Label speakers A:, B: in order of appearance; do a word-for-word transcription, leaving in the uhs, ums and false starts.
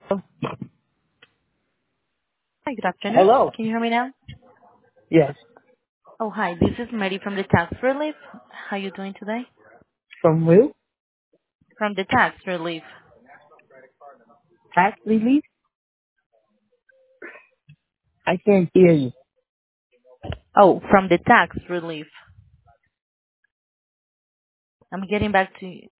A: Hi, good afternoon.
B: Hello.
A: Can you hear me now?
B: Yes.
A: Oh, hi. This is Mary from the tax relief. How are you doing today?
B: From who?
A: From the tax relief.
B: Tax relief? I can't hear you.
A: Oh, from the tax relief. I'm getting back to you.